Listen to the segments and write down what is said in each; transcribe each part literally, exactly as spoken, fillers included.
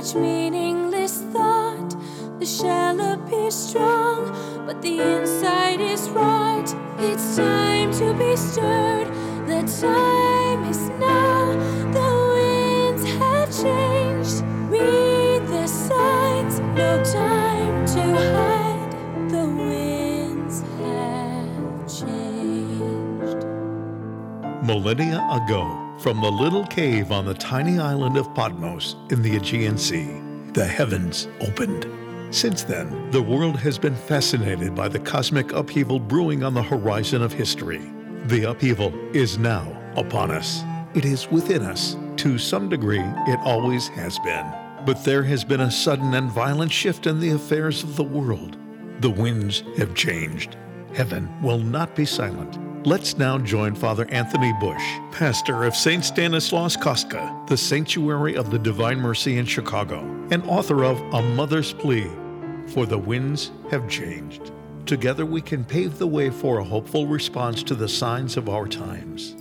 each meaningless thought. The shell appears strong, but the inside is rot. It's time to be stirred. The time is now. The winds have changed. Read the signs. No time to hide. The winds have changed. Millennia ago, from the little cave on the tiny island of Patmos in the Aegean Sea, the heavens opened. Since then, the world has been fascinated by the cosmic upheaval brewing on the horizon of history. The upheaval is now upon us. It is within us. To some degree, it always has been. But there has been a sudden and violent shift in the affairs of the world. The winds have changed. Heaven will not be silent. Let's now join Father Anthony Bush, pastor of Saint Stanislaus Kostka, the Sanctuary of the Divine Mercy in Chicago, and author of A Mother's Plea, For the Winds Have Changed. Together we can pave the way for a hopeful response to the signs of our times.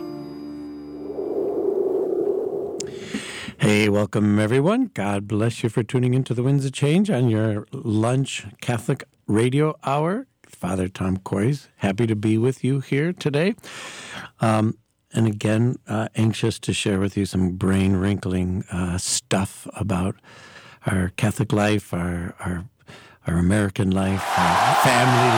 Hey, welcome everyone. God bless you for tuning into The Winds of Change on your lunch Catholic radio hour. Father Tom Coys, happy to be with you here today. Um, and again, uh, anxious to share with you some brain-wrinkling uh, stuff about our Catholic life, our, our our American life, our family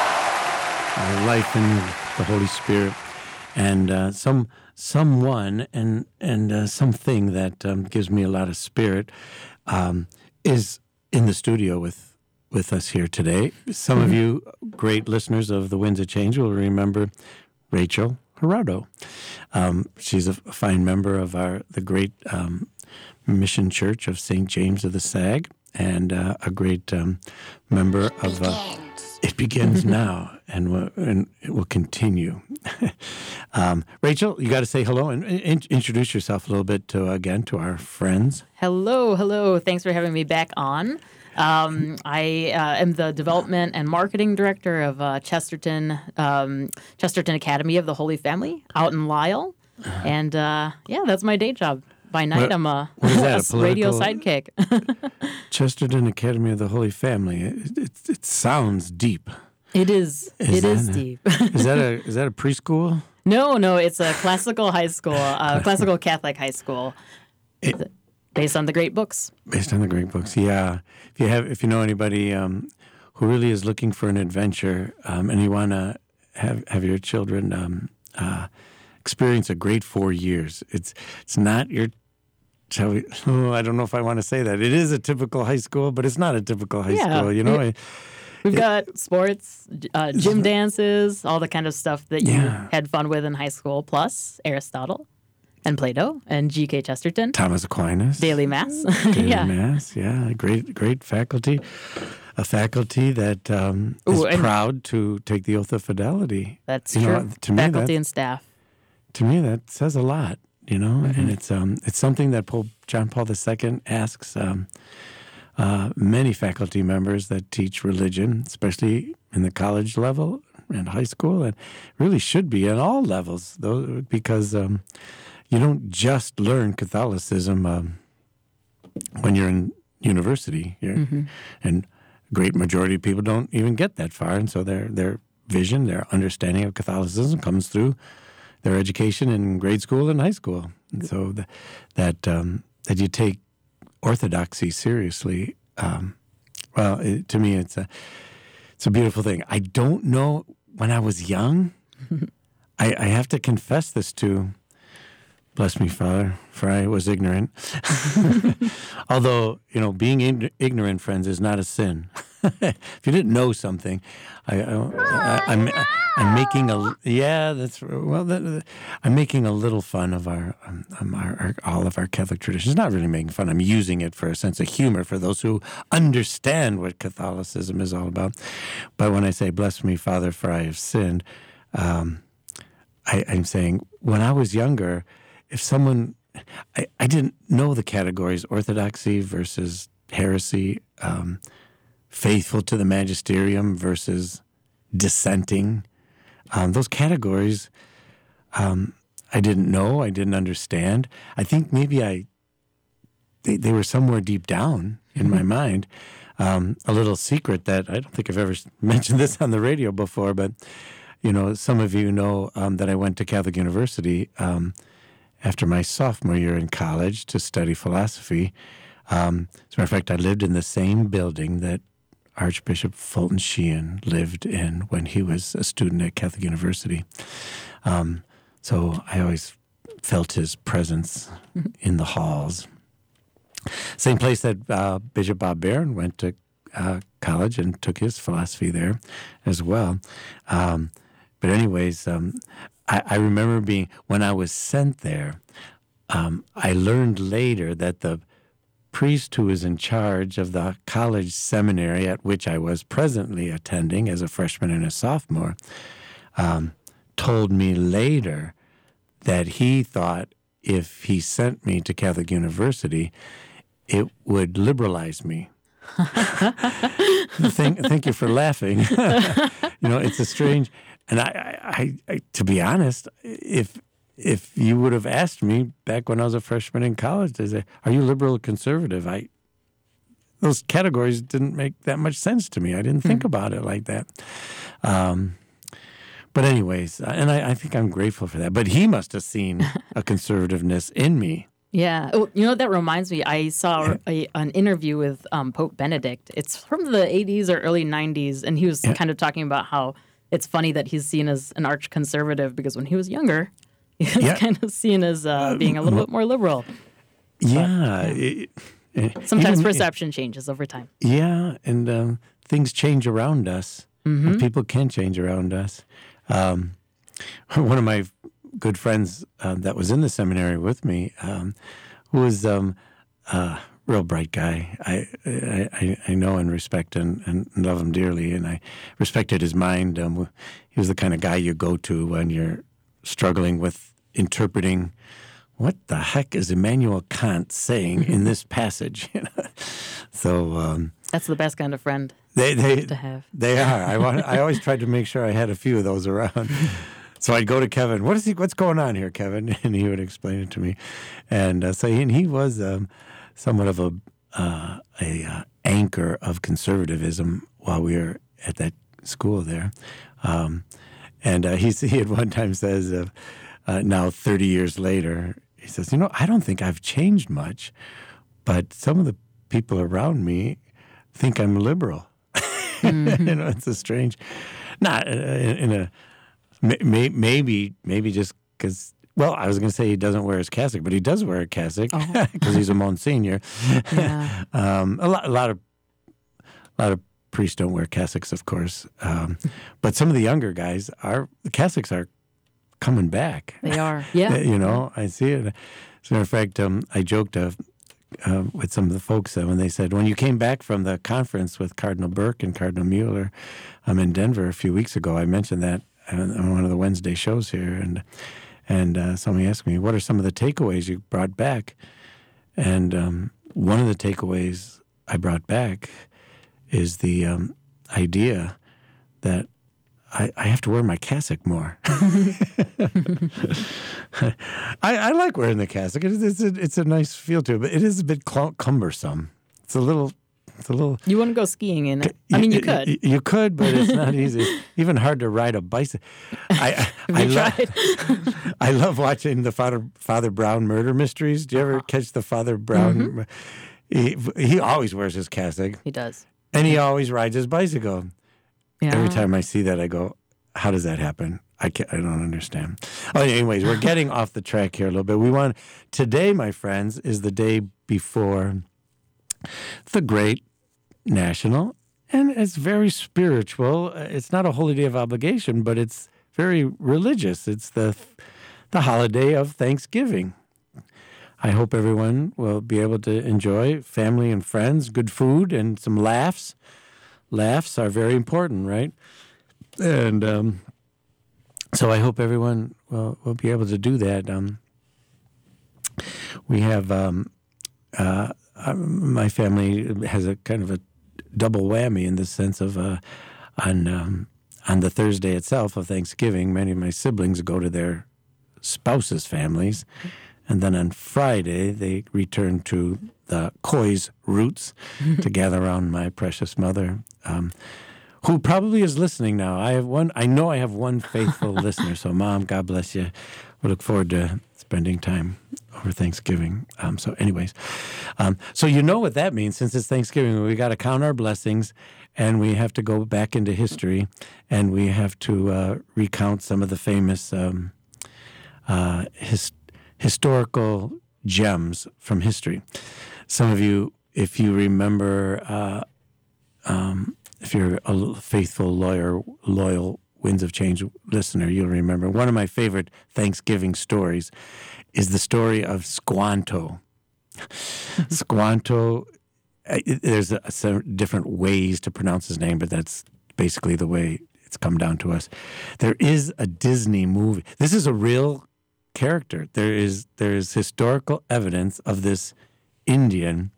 life, our life in the Holy Spirit, and uh, some someone and and uh, something that um, gives me a lot of spirit um, is in the studio with. with us here today. Some of you great listeners of The Winds of Change will remember Rachel Gerardo. Um, she's a fine member of our the great um, Mission Church of Saint James of the Sag, and uh, a great um, member of... Uh, it begins now, and, we'll, and it will continue. um, Rachel, you got to say hello and in, introduce yourself a little bit to again to our friends. Hello, hello. Thanks for having me back on. Um, I uh, am the development and marketing director of uh, Chesterton um, Chesterton Academy of the Holy Family out in Lisle, and uh, yeah, that's my day job. By night, what, I'm a, what is that, a, a radio sidekick. Chesterton Academy of the Holy Family. It, it, it sounds deep. It is. is it is a, deep. is that a is that a preschool? No, no, it's a classical high school, uh, classical Catholic high school. It, Based on the great books. Based on the great books, yeah. If you have, if you know anybody um, who really is looking for an adventure, um, and you want to have have your children um, uh, experience a great four years, it's it's not your. Shall we, oh, I don't know if I want to say that. It is a typical high school, but it's not a typical high yeah, school. You know, it, we've it, got sports, uh, gym dances, all the kind of stuff that you yeah. had fun with in high school. Plus Aristotle. And Plato and G K Chesterton. Thomas Aquinas. Daily Mass. Daily yeah. Mass, yeah. Great great faculty. A faculty that um, Ooh, is proud to take the oath of fidelity. That's you true. Know, to me, faculty and staff. To me, that says a lot, you know. Mm-hmm. And it's um, it's something that Pope John Paul the Second asks um, uh, many faculty members that teach religion, especially in the college level and high school, and really should be at all levels, though, because... Um, You don't just learn Catholicism um, when you're in university, you're, mm-hmm. and a great majority of people don't even get that far, and so their their vision, their understanding of Catholicism comes through their education in grade school and high school, and so the, that um, that you take orthodoxy seriously. Um, well, it, to me, it's a it's a beautiful thing. I don't know when I was young. I, I have to confess this to. Bless me, Father, for I was ignorant. Although, you know, being in, ignorant, friends, is not a sin. If you didn't know something, I, I, I, I'm, I'm making a yeah. That's well. That, I'm making a little fun of our, um, our, our all of our Catholic traditions. Not really making fun. I'm using it for a sense of humor for those who understand what Catholicism is all about. But when I say "Bless me, Father, for I have sinned," um, I, I'm saying when I was younger. If someone, I, I didn't know the categories, orthodoxy versus heresy, um, faithful to the magisterium versus dissenting. Um, those categories um, I didn't know, I didn't understand. I think maybe I they, they were somewhere deep down in my mind. Um, a little secret that I don't think I've ever mentioned this on the radio before, but, you know, some of you know um, that I went to Catholic University um, after my sophomore year in college to study philosophy. Um, as a matter of fact, I lived in the same building that Archbishop Fulton Sheehan lived in when he was a student at Catholic University. Um, so I always felt his presence in the halls. Same place that uh, Bishop Bob Barron went to uh, college and took his philosophy there as well. Um, but anyways, um, I, I remember being, when I was sent there, um, I learned later that the priest who was in charge of the college seminary at which I was presently attending as a freshman and a sophomore um, told me later that he thought if he sent me to Catholic University, it would liberalize me. thank, thank you for laughing. You know, it's a strange, and I, I, I, to be honest, if if you would have asked me back when I was a freshman in college, they say, "Are you liberal or conservative?" I those categories didn't make that much sense to me. I didn't think mm. about it like that. Um, But anyways, and I, I think I'm grateful for that. But he must have seen a conservativeness in me. Yeah. Oh, you know, that reminds me, I saw a, an interview with um, Pope Benedict. It's from the eighties or early nineties, and he was yeah. kind of talking about how it's funny that he's seen as an arch-conservative because when he was younger, he was yeah. kind of seen as uh, being a little bit more liberal. Yeah. But, yeah. It, it, Sometimes even, perception changes over time. Yeah, and um, things change around us. Mm-hmm. And people can change around us. Um, one of my good friends uh, that was in the seminary with me, um, who was um, a real bright guy. I I, I know and respect and, and love him dearly, and I respected his mind. Um, he was the kind of guy you go to when you're struggling with interpreting what the heck is Immanuel Kant saying in this passage. So um, that's the best kind of friend. They they to have. They are. I want. I always tried to make sure I had a few of those around. So I'd go to Kevin. What is he? What's going on here, Kevin? And he would explain it to me. And uh, so he, and he was um, somewhat of a uh, a uh, anchor of conservatism while we were at that school there. Um, and uh, he he at one time says, uh, uh, now thirty years later, he says, you know, I don't think I've changed much, but some of the people around me think I'm liberal. Mm-hmm. You know, it's a strange, not in, in a, may, maybe, maybe just because, well, I was going to say he doesn't wear his cassock, but he does wear a cassock because oh. he's a Monsignor. Yeah. um, a lot, a lot of, a lot of priests don't wear cassocks, of course. Um, but some of the younger guys are, the cassocks are coming back. They are, yeah. You know, I see it. As a matter of fact, um, I joked uh, Uh, with some of the folks uh, when they said, when you came back from the conference with Cardinal Burke and Cardinal Mueller um, in Denver a few weeks ago, I mentioned that on one of the Wednesday shows here, and and uh, somebody asked me, what are some of the takeaways you brought back? And um, one of the takeaways I brought back is the um, idea that I, I have to wear my cassock more. I, I like wearing the cassock. It's, it's, a, it's a nice feel to it, but it is a bit cl- cumbersome. It's a little, it's a little. You want to go skiing in it? I mean, you could. You, you could, but it's not easy. Even hard to ride a bicycle. I, Have I, you lo- tried? I love watching the Father Father Brown murder mysteries. Do you ever uh-huh. catch the Father Brown? Mm-hmm. He he always wears his cassock. He does, and he always rides his bicycle. Yeah. Every time I see that, I go, how does that happen? I can't, I don't understand. Oh, anyways, we're getting off the track here a little bit. We want today, my friends, is the day before the great national, and it's very spiritual. It's not a holy day of obligation, but it's very religious. It's the the holiday of Thanksgiving. I hope everyone will be able to enjoy family and friends, good food, and some laughs. Laughs are very important, right? And um, so I hope everyone will, will be able to do that. Um, we have, um, uh, my family has a kind of a double whammy in the sense of uh, on, um, on the Thursday itself of Thanksgiving, many of my siblings go to their spouses' families. And then on Friday, they returned to the Coy's roots to gather around my precious mother, um, who probably is listening now. I have one. I know I have one faithful listener. So, Mom, God bless you. We look forward to spending time over Thanksgiving. Um, so, anyways, um, so you know what that means. Since it's Thanksgiving, we got to count our blessings, and we have to go back into history, and we have to uh, recount some of the famous um, uh, his, historical gems from history. Some of you, if you remember, uh, um, if you're a faithful, loyal, loyal Winds of Change listener, you'll remember one of my favorite Thanksgiving stories is the story of Squanto. Squanto, there's a, some different ways to pronounce his name, but that's basically the way it's come down to us. There is a Disney movie. This is a real character. There is there is historical evidence of this Indian,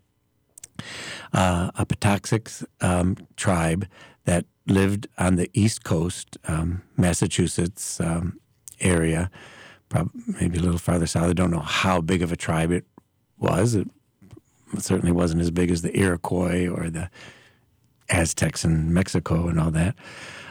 uh, a Patuxet um, tribe that lived on the East Coast, um, Massachusetts um, area, probably maybe a little farther south. I don't know how big of a tribe it was. It certainly wasn't as big as the Iroquois or the Aztecs in Mexico and all that.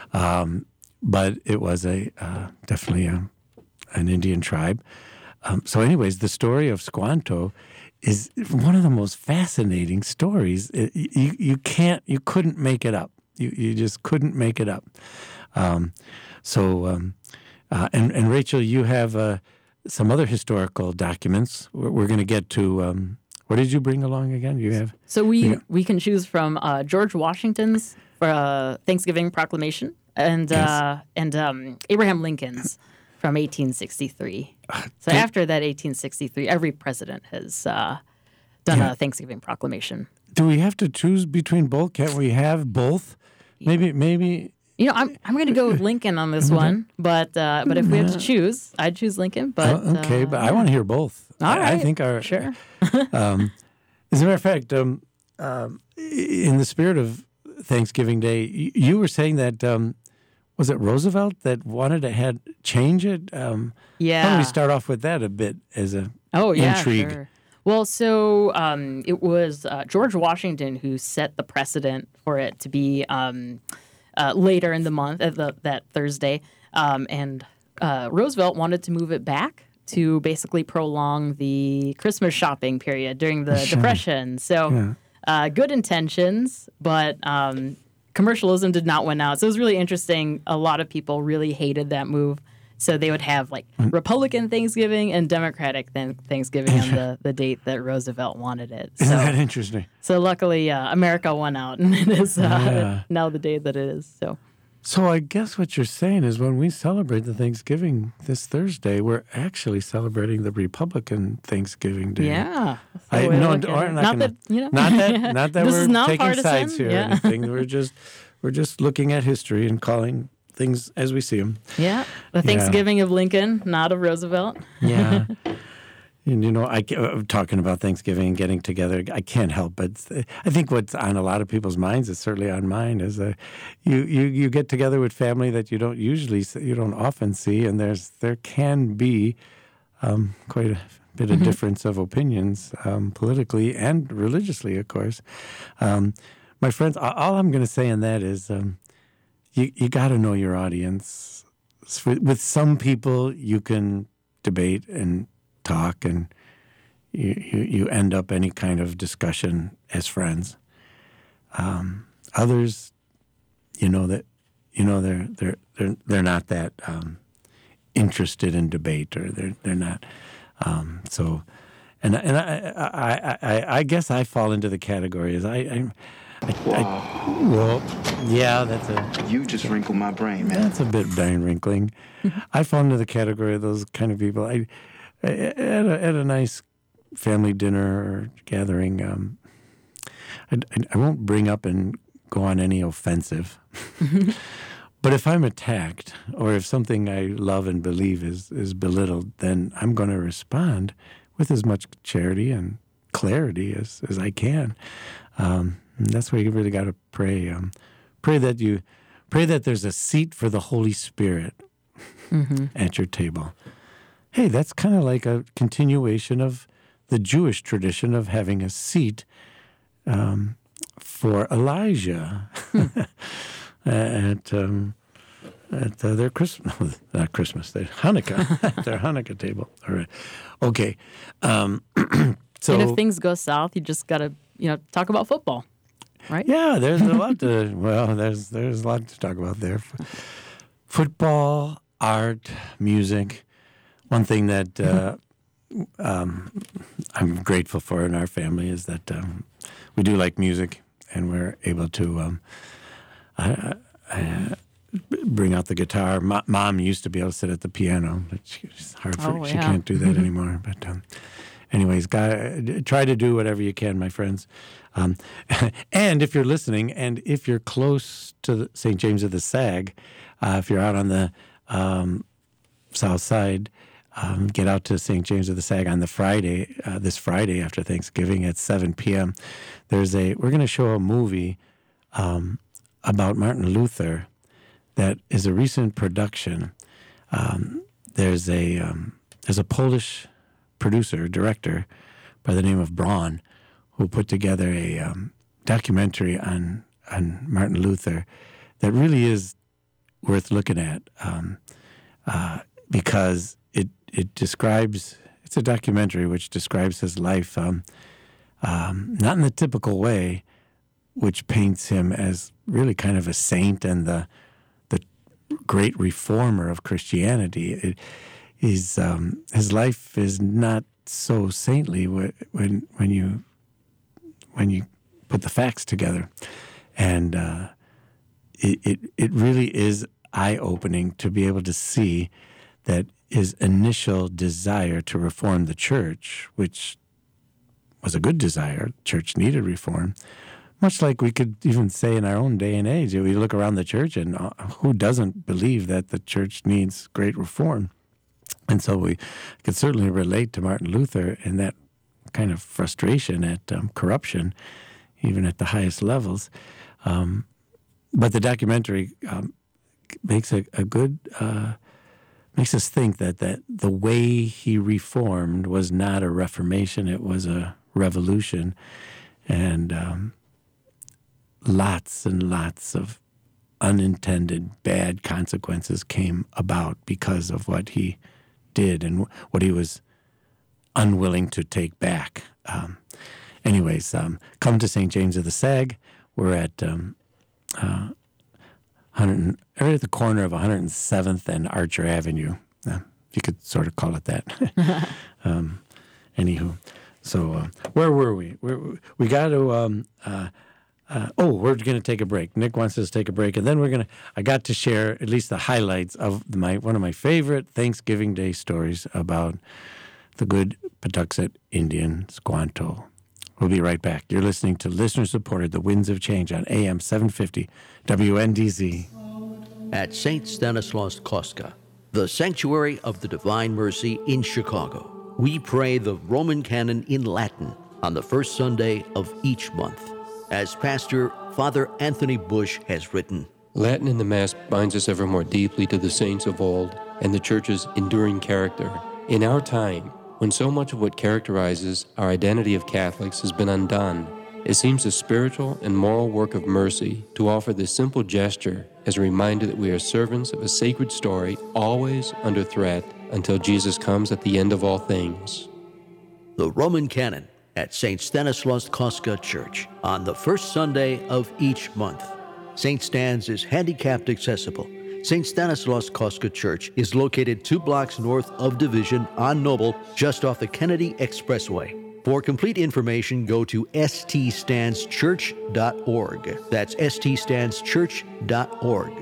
Um, but it was a uh, definitely a, an Indian tribe. Um, so anyways, the story of Squanto is one of the most fascinating stories. It, you, you can't, you couldn't make it up. You you just couldn't make it up. Um, so, um, uh, and, and Rachel, you have uh, some other historical documents. We're, we're going to get to, um, what did you bring along again? You have So we, yeah. we can choose from uh, George Washington's uh, Thanksgiving Proclamation and Yes. uh, and um, Abraham Lincoln's from eighteen sixty-three. So after that eighteen sixty-three, every president has uh, done Yeah. a Thanksgiving Proclamation. Do we have to choose between both? Can't we have both? Maybe, maybe. You know, I'm I'm going to go with Lincoln on this one, but uh, but if we have to choose, I'd choose Lincoln. But Oh, okay, uh, but I want to hear both. All I, I right, think our sure. um, as a matter of fact, um, um, in the spirit of Thanksgiving Day, you, you were saying that um, was it Roosevelt that wanted to had change it? Um, Yeah. Why don't we start off with that a bit as a Oh yeah, intrigue? sure. Well, so um, it was uh, George Washington who set the precedent for it to be um, uh, later in the month, uh, the, that Thursday, um, and uh, Roosevelt wanted to move it back to basically prolong the Christmas shopping period during the Sure. Depression. So Yeah. uh, good intentions, but um, commercialism did not win out. So it was really interesting. A lot of people really hated that move. So they would have like Republican Thanksgiving and Democratic th- Thanksgiving on the, the date that Roosevelt wanted it. Isn't that So, interesting? so luckily, uh, America won out, and it is uh, Yeah. now the day that it is. So So I guess what you're saying is when we celebrate the Thanksgiving this Thursday, we're actually celebrating the Republican Thanksgiving Day. yeah, that's the I, way to no, look at or it. not, not gonna, that you know, not that, not that This we're is not taking partisan, sides here yeah. or anything. We're just, we're just looking at history and calling things as we see them. yeah, the Thanksgiving of Lincoln, not of Roosevelt. Yeah. And, you know, I, uh, talking about Thanksgiving and getting together, I can't help but I think what's on a lot of people's minds is certainly on mine is uh, you, you, you get together with family that you don't usually, see, you don't often see, and there's there can be um, quite a bit of difference of opinions um, politically and religiously, of course. Um, my friends, all I'm going to say on that is um, you, you got to know your audience. With some people, you can debate and talk, and you, you, you end up any kind of discussion as friends. Um, others, you know that, you know they're they're they're they're not that um, interested in debate, or they're they're not. Um, so, and and I, I I I guess I fall into the category as I. I I, Wow. I, well, yeah, that's a You just wrinkled my brain, man. that's a bit brain wrinkling. I fall into the category of those kind of people. I, I at a, at a nice family dinner or gathering, um, I, I won't bring up and go on any offensive. But if I'm attacked, or if something I love and believe is is belittled, then I'm going to respond with as much charity and clarity as, as I can. Um, and that's where you really got to pray. Um, pray that you, pray that there's a seat for the Holy Spirit Mm-hmm. at your table. hey, that's kind of like a continuation of the Jewish tradition of having a seat um, for Elijah at um, at uh, their Christmas, not Christmas, their Hanukkah, their Hanukkah table. All right, okay. Um, so, and if things go south, you just got to, you know, talk about football, right? Yeah, there's a lot to. Well, there's there's a lot to talk about there. Football, art, music. One thing that uh, um, I'm grateful for in our family is that um, we do like music, and we're able to um, I, I, bring out the guitar. Mo- Mom used to be able to sit at the piano, but she, it's hard for oh, she yeah. can't do that anymore. But um, anyways, God, try to do whatever you can, my friends. Um, and if you're listening, and if you're close to Saint James of the Sag, uh, if you're out on the um, south side, um, get out to Saint James of the Sag on the Friday, uh, this Friday after Thanksgiving at seven p.m. There's a we're going to show a movie um, about Martin Luther that is a recent production. Um, there's a um, there's a Polish producer director by the name of Braun who put together a um, documentary on on Martin Luther that really is worth looking at um, uh, because it it describes it's a documentary which describes his life um, um, not in the typical way, which paints him as really kind of a saint and the the great reformer of Christianity. It is um, his life is not so saintly when when you when you put the facts together, and uh, it, it it really is eye-opening to be able to see that his initial desire to reform the church, which was a good desire, church needed reform, much like we could even say in our own day and age. We look around the church, and uh, who doesn't believe that the church needs great reform? And so we could certainly relate to Martin Luther in that kind of frustration at um, corruption, even at the highest levels. Um, but the documentary um, makes a, a good, uh, makes us think that, that the way he reformed was not a reformation, it was a revolution. And um, lots and lots of unintended bad consequences came about because of what he did and what he was unwilling to take back. Um, anyways, um, come to Saint James of the Sag. We're at um, uh, one hundred, right at the corner of one hundred seventh and Archer Avenue. Uh, you could sort of call it that. um, anywho, so uh, where were we? We're, we got to. Um, uh, Uh, oh, we're going to take a break. Nick wants us to take a break, and then we're going to. I got to share at least the highlights of my one of my favorite Thanksgiving Day stories about the good Patuxet Indian Squanto. We'll be right back. You're listening to listener-supported The Winds of Change on A M seven fifty W N D Z. At Saint Stanislaus Kostka, the Sanctuary of the Divine Mercy in Chicago, we pray the Roman Canon in Latin on the first Sunday of each month. As Pastor Father Anthony Bush has written, Latin in the Mass binds us ever more deeply to the saints of old and the Church's enduring character. In our time, when so much of what characterizes our identity of Catholics has been undone, it seems a spiritual and moral work of mercy to offer this simple gesture as a reminder that we are servants of a sacred story, always under threat until Jesus comes at the end of all things. The Roman Canon at Saint Stanislaus Kostka Church on the first Sunday of each month. Saint Stan's is handicapped accessible. Saint Stanislaus Kostka Church is located two blocks north of Division on Noble, just off the Kennedy Expressway. For complete information, go to s t stans church dot org. That's s t stans church dot org.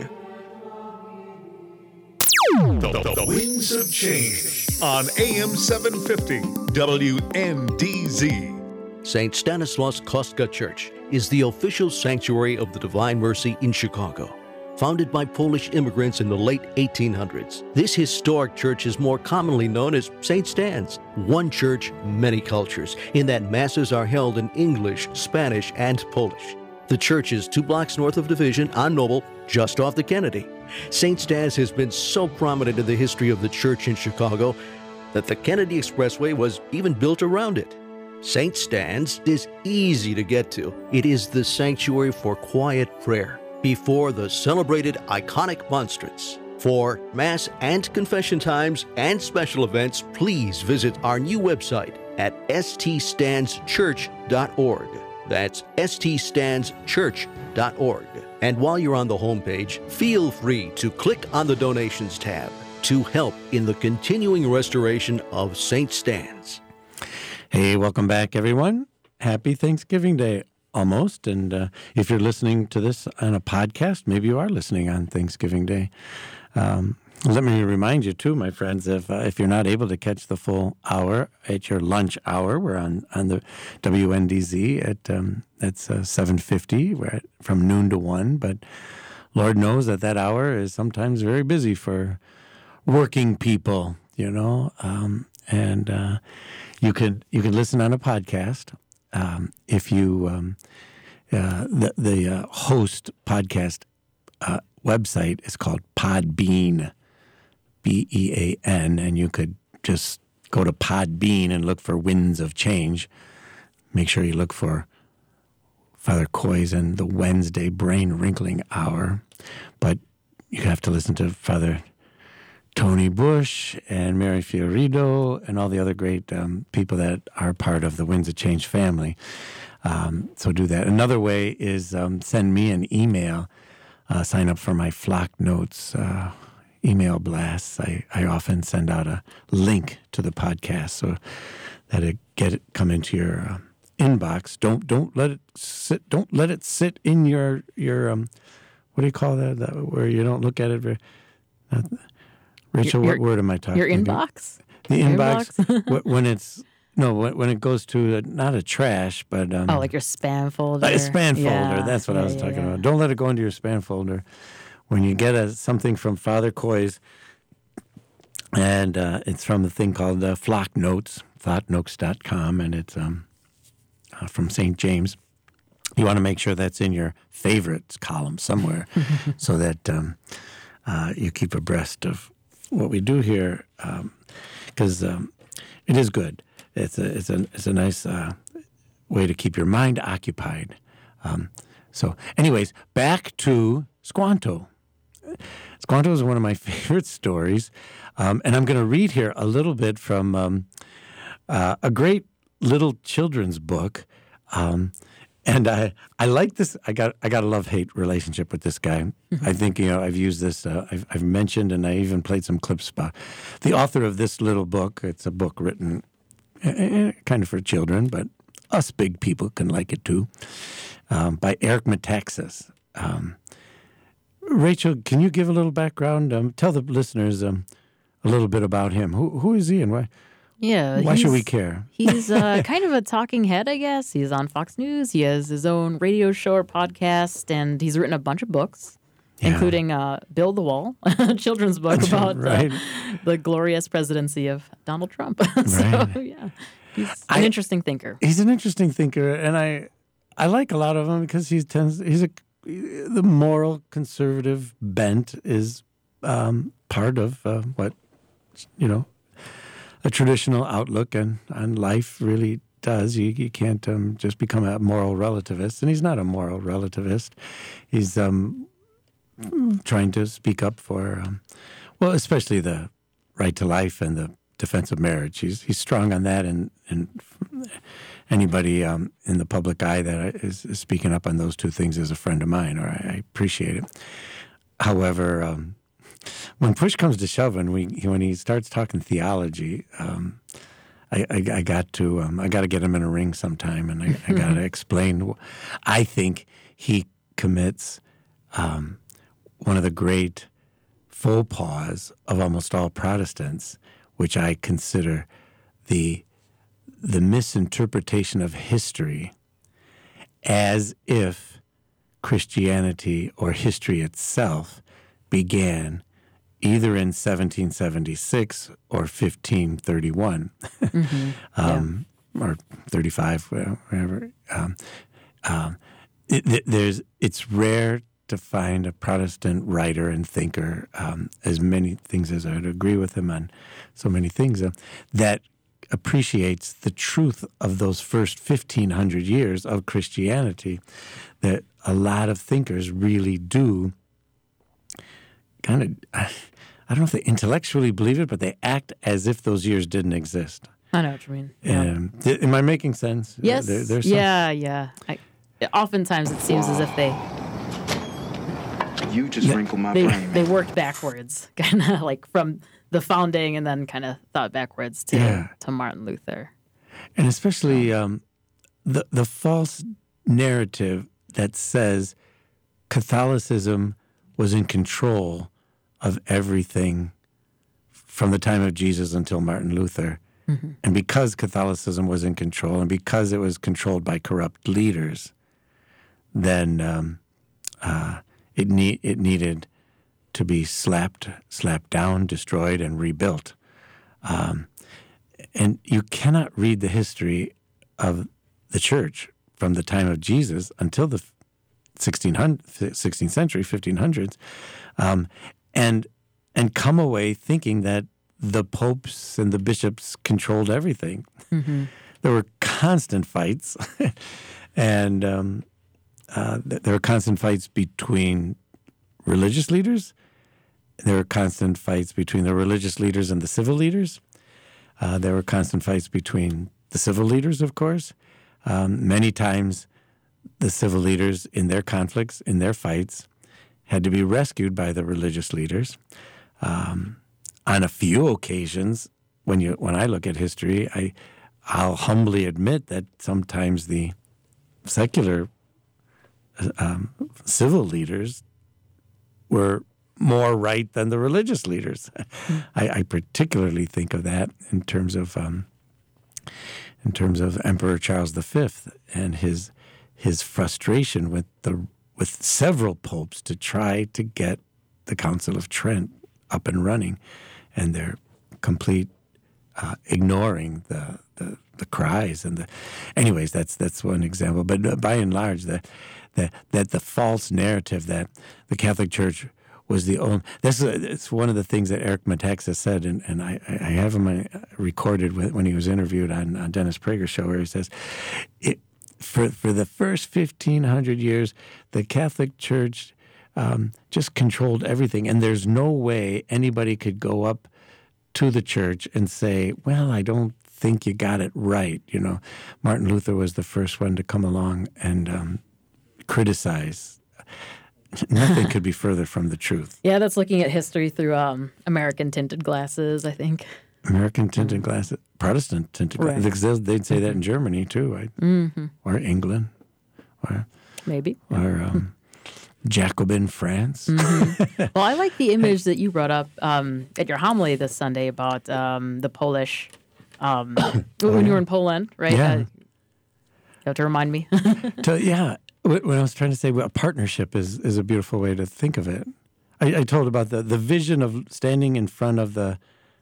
The, the, the Winds of Change on A M seven fifty W N D Z. Saint Stanislaus Kostka Church is the official sanctuary of the Divine Mercy in Chicago. Founded by Polish immigrants in the late eighteen hundreds, this historic church is more commonly known as Saint Stan's. One church, many cultures, in that masses are held in English, Spanish, and Polish. The church is two blocks north of Division on Noble, just off the Kennedy. Saint Stan's has been so prominent in the history of the church in Chicago that the Kennedy Expressway was even built around it. Saint Stan's is easy to get to. It is the sanctuary for quiet prayer before the celebrated iconic monstrance. For Mass and confession times and special events, please visit our new website at s t stands church dot org. That's s t stands church dot org. And while you're on the homepage, feel free to click on the Donations tab to help in the continuing restoration of Saint Stan's. Hey, welcome back, everyone. Happy Thanksgiving Day, almost. And uh, if you're listening to this on a podcast, maybe you are listening on Thanksgiving Day. Um, let me remind you, too, my friends, if uh, if you're not able to catch the full hour at your lunch hour, we're on, on the W N D Z at um, that's uh, seven fifty. We're at, from noon to one. But Lord knows that that hour is sometimes very busy for working people, you know. Um, and uh, you can you can listen on a podcast um, if you um, uh, the the uh, host podcast. Uh, website is called Podbean, B E A N, and you could just go to Podbean and look for Winds of Change. Make sure you look for Father Coy's and the Wednesday Brain Wrinkling Hour. But you have to listen to Father Tony Bush and Mary Fiorito and all the other great um, people that are part of the Winds of Change family. Um, so do that. Another way is um, send me an email. Uh, sign up for my Flock Notes uh, email blasts. I, I often send out a link to the podcast so that it get it come into your uh, inbox. Don't don't let it sit. Don't let it sit in your your um, what do you call that? that where you don't look at it very. Uh, Rachel, your, what word am I talking? Your inbox. The your inbox, inbox? when it's. No, when it goes to a, not a trash, but... Um, oh, like your spam folder? A spam yeah. folder, that's what yeah, I was yeah, talking yeah. about. Don't let it go into your spam folder. When you get a, something from Father Coy's, and uh, it's from the thing called uh, Flock Notes, flock notes dot com, and it's um, uh, from Saint James. You want to make sure that's in your favorites column somewhere so that um, uh, you keep abreast of what we do here, because um, um, it is good. It's a it's a it's a nice uh, way to keep your mind occupied. Um, so, anyways, back to Squanto. Squanto is one of my favorite stories, um, and I'm going to read here a little bit from um, uh, a great little children's book. Um, and I I like this. I got I got a love-hate relationship with this guy. Mm-hmm. I think you know I've used this. Uh, I've I've mentioned and I even played some clips about the author of this little book. It's a book written. Kind of for children, but us big people can like it too, um, by Eric Metaxas. Um, Rachel, can you give a little background? Um, tell the listeners um, a little bit about him. Who Who is he and why? Yeah, why should we care? He's uh, kind of a talking head, I guess. He's on Fox News. He has his own radio show or podcast, and he's written a bunch of books. Yeah. Including uh, Build the Wall, a children's book about right. uh, the glorious presidency of Donald Trump. so, right. yeah, he's an I, interesting thinker. He's an interesting thinker, and I I like a lot of him because he tends he's a the moral conservative bent is um, part of uh, what you know a traditional outlook on, on life really does. You, you can't um, just become a moral relativist, and he's not a moral relativist. He's um, trying to speak up for, um, well, especially the right to life and the defense of marriage. He's he's strong on that, and and anybody um, in the public eye that is, is speaking up on those two things is a friend of mine, or I, I appreciate it. However, um, when push comes to shove, and we when he starts talking theology, um, I, I, I got to um, I got to get him in a ring sometime, and I, I got to explain. I think he commits. Um, One of the great faux pas of almost all Protestants, which I consider the the misinterpretation of history as if Christianity or history itself began either in seventeen seventy-six or fifteen thirty-one, mm-hmm. um, yeah. or thirty-five, whatever. Um, um, it, it, there's it's rare to find a Protestant writer and thinker, um, as many things as I would agree with him on so many things, uh, that appreciates the truth of those first fifteen hundred years of Christianity, that a lot of thinkers really do kind of, I don't know if they intellectually believe it, but they act as if those years didn't exist. I know what you mean. Yeah. Um, th- am I making sense? Yes. There, there's some- yeah, yeah. I, oftentimes it seems as if they You just wrinkled my they, brain. they worked backwards, kind of like from the founding, and then kind of thought backwards to Yeah. to Martin Luther. And especially um, the the false narrative that says Catholicism was in control of everything from the time of Jesus until Martin Luther. Mm-hmm. And because Catholicism was in control and because it was controlled by corrupt leaders, then um, uh, it, need, it needed to be slapped, slapped down, destroyed, and rebuilt. Um, and you cannot read the history of the church from the time of Jesus until the sixteenth century, fifteen hundreds, um, and and come away thinking that the popes and the bishops controlled everything. Mm-hmm. There were constant fights, and um, uh, there were constant fights between religious leaders. There were constant fights between the religious leaders and the civil leaders. Uh, there were constant fights between the civil leaders, of course. Um, many times, the civil leaders, in their conflicts, in their fights, had to be rescued by the religious leaders. Um, on a few occasions, when you when I look at history, I, I'll humbly admit that sometimes the secular um, civil leaders were more right than the religious leaders. Mm. I, I particularly think of that in terms of um, in terms of Emperor Charles the Fifth and his his frustration with the with several popes to try to get the Council of Trent up and running, and their complete uh, ignoring the, the the cries and the. Anyways, that's that's one example. But by and large, the, the that the false narrative that the Catholic Church was the only. This is it's one of the things that Eric Metaxas said, and, and I, I have him recorded when he was interviewed on, on Dennis Prager's show, where he says, it, for for the first fifteen hundred years, the Catholic Church um, just controlled everything, and there's no way anybody could go up to the church and say, well, I don't think you got it right. You know, Martin Luther was the first one to come along and um, criticize. Nothing could be further from the truth. Yeah, that's looking at history through um, American tinted glasses, I think. American tinted glasses, Protestant tinted Right. glasses. They'd say that in Germany too, right? Mm-hmm. Or England, or Maybe. or um, Jacobin France. Mm-hmm. Well, I like the image that you brought up um, at your homily this Sunday about um, the Polish, um, when you were in Poland, right? Yeah. Uh, you have to remind me. To, yeah, when I was trying to say, well, a partnership is, is a beautiful way to think of it. I, I told about the, the vision of standing in front of the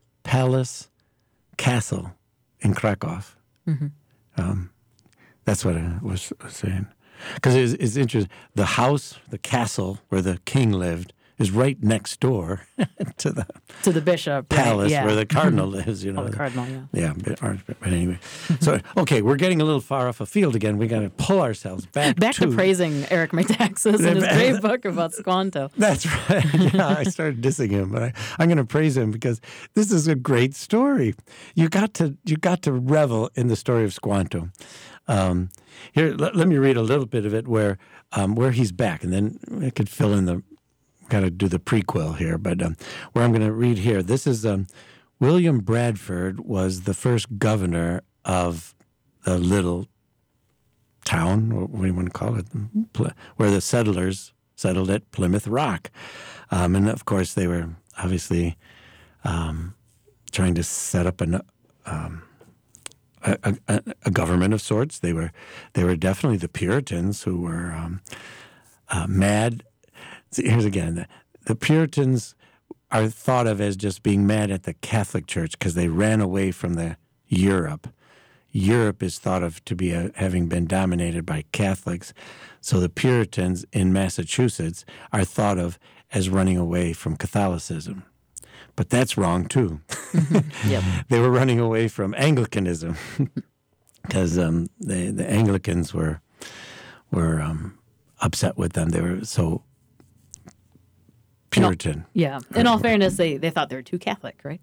palace castle in Krakow. Mm-hmm. Um, that's what I was saying. Because it's, it's interesting. The house, the castle where the king lived, is right next door to the to the bishop. palace right? Yeah. where the cardinal lives. You know, Oh, the cardinal, yeah. Yeah, but, but anyway. So, okay, we're getting a little far off a field again. We got to pull ourselves back. Back to, praising Eric Metaxas and his great book about Squanto. That's right. Yeah, I started dissing him, but I, I'm going to praise him because this is a great story. You got to you got to revel in the story of Squanto. Um, here, let, let me read a little bit of it where um, where he's back, and then I could fill in the. Got to do the prequel here, but um, where I'm going to read here. This is um, William Bradford was the first governor of the little town, what do you want to call it, where the settlers settled at Plymouth Rock. Um, and, of course, they were obviously um, trying to set up an, um, a, a, a government of sorts. They were they were definitely the Puritans who were um, uh, mad. See, here's again, the, the Puritans are thought of as just being mad at the Catholic Church because they ran away from the Europe Europe is thought of to be a, having been dominated by Catholics. So the Puritans in Massachusetts are thought of as running away from Catholicism. But that's wrong, too. Yep. They were running away from Anglicanism because um, the, the Anglicans were were um, upset with them. They were so Puritan. Yeah. In all fairness, they, they thought they were too Catholic, right?